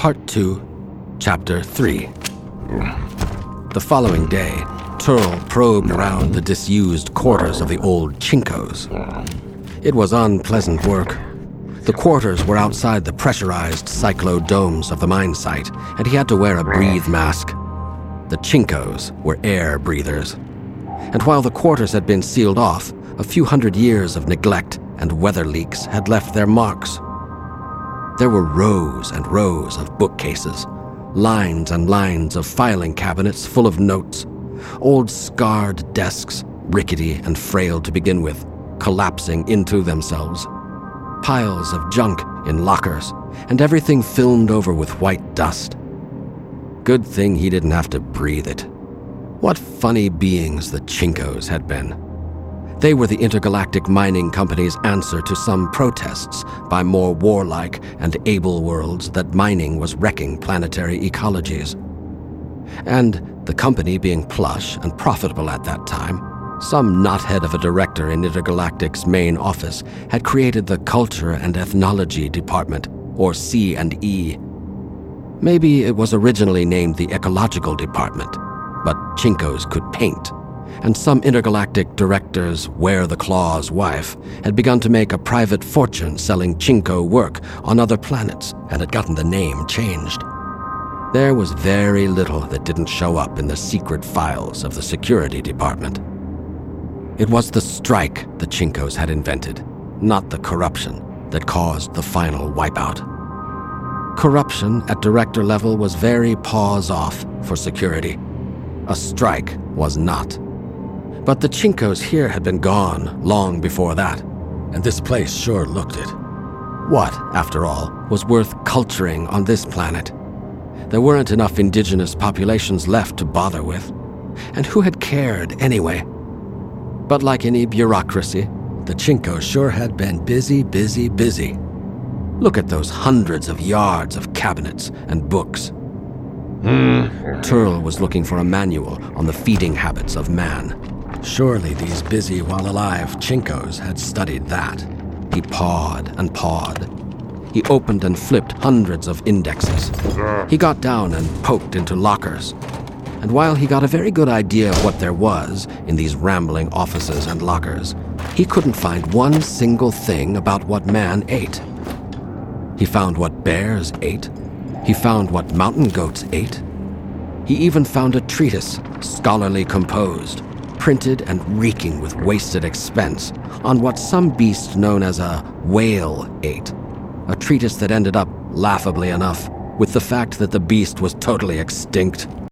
Part 2, Chapter 3. The following day, Turl probed around the disused quarters of the old Chinkos. It was unpleasant work. The quarters were outside the pressurized cyclodomes of the mine site, and he had to wear a breathe mask. The Chinkos were air breathers. And while the quarters had been sealed off, a few hundred years of neglect and weather leaks had left their marks. There were rows and rows of bookcases, lines and lines of filing cabinets full of notes, old scarred desks, rickety and frail to begin with, collapsing into themselves, piles of junk in lockers, and everything filmed over with white dust. Good thing he didn't have to breathe it. What funny beings the Chinkos had been. They were the intergalactic mining company's answer to some protests by more warlike and able worlds that mining was wrecking planetary ecologies. And the company being plush and profitable at that time, some knothead of a director in Intergalactic's main office had created the Culture and Ethnology Department, or C&E. Maybe it was originally named the Ecological Department, but Chinkos could paint. And some intergalactic director's wear-the-claws wife had begun to make a private fortune selling Chinko work on other planets and had gotten the name changed. There was very little that didn't show up in the secret files of the security department. It was the strike the Chinkos had invented, not the corruption, that caused the final wipeout. Corruption at director level was very paws-off for security. A strike was not. But the Chinkos here had been gone long before that, and this place sure looked it. What, after all, was worth culturing on this planet? There weren't enough indigenous populations left to bother with, and who had cared anyway? But like any bureaucracy, the Chinkos sure had been busy, busy, busy. Look at those hundreds of yards of cabinets and books. Turl was looking for a manual on the feeding habits of man. Surely these busy while alive Chinkos had studied that. He pawed and pawed. He opened and flipped hundreds of indexes. He got down and poked into lockers. And while he got a very good idea of what there was in these rambling offices and lockers, he couldn't find one single thing about what man ate. He found what bears ate. He found what mountain goats ate. He even found a treatise, scholarly composed, printed and reeking with wasted expense, on what some beast known as a whale ate. A treatise that ended up, laughably enough, with the fact that the beast was totally extinct.